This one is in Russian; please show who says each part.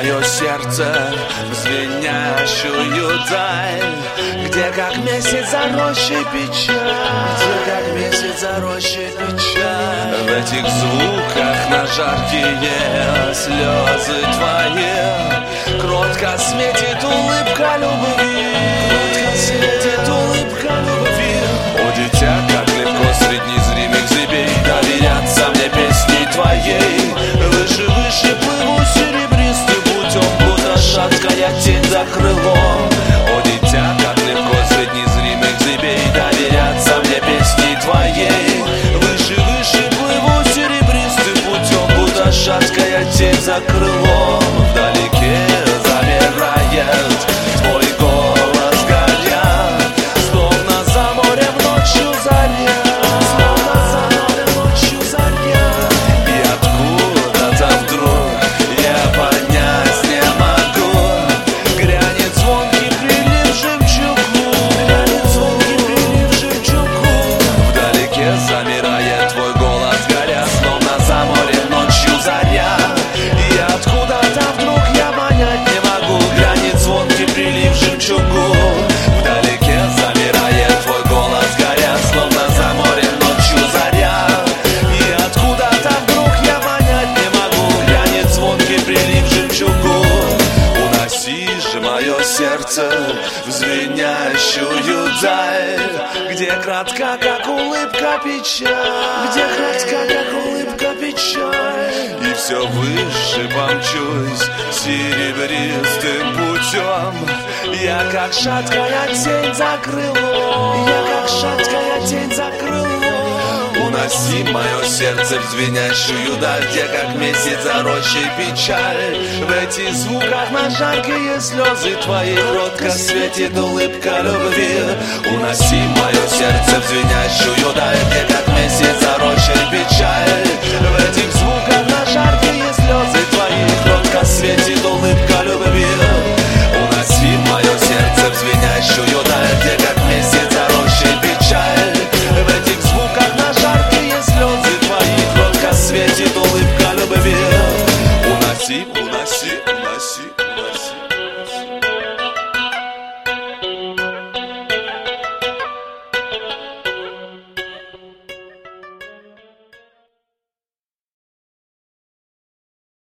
Speaker 1: мое сердце в звенящую даль, где как месяц за рощей печаль, где как месяц за рощей печаль. В этих звуках на жаркие слезы твои кротко светит улыбка любви, кротко светит улыбка любви. О, дитя, как легко среди незримых зыбей доверяться мне песни твоей. Выше, выше плыву серебристым путем, будто шаткая тень за крылом. О, дитя, как легко среди незримых зыбей доверяться мне песни твоей. Выше, выше плыву серебристым путем, будто шаткая тень за крылом. Вдалеке замирает твой голос, горя, словно за морем ночью заря, словно за морем ночью заря. И откуда-то вдруг я понять не могу, грянет звонкий прилив жемчугу, грянет звонкий прилив жемчугу. Вдалеке замирает твой голос, горя, словно за морем ночью заря. И откуда-то вдруг я понять не могу, грянет звонкий прилив жемчугу. Вдалеке замирает твой голос, горя, словно за морем ночью заря. И откуда-то вдруг я понять не могу, грянет звонкий прилив жемчугу. Уноси же мое сердце в звенящую даль, где кратка, как улыбка, печаль, где кратка, как улыбка, печаль. И все выше помчусь серебристым путем. Я как шаткая тень за крылом, я как шаткая тень за крылом. Уноси мое сердце в звенящую даль, где как месяц за рощей печаль. В этих звуках на жаркие слезы твои кротко светит улыбка любви. Уноси мое сердце в звенящую даль,